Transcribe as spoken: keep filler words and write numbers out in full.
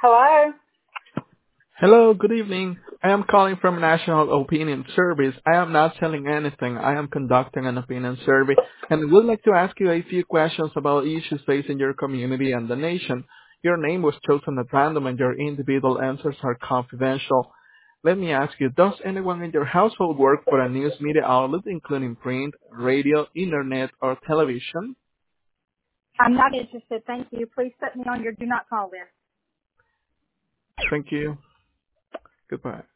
Hello? Hello, good evening. I am calling from National Opinion Service. I am not selling anything. I am conducting an opinion survey and would like to ask you a few questions about issues facing your community and the nation. Your name was chosen at random and your individual answers are confidential. Let me ask you, does anyone in your household work for a news media outlet, including print, radio, internet, or television? I'm not interested. Thank you. Please put me on your do not call list. Thank you. Goodbye.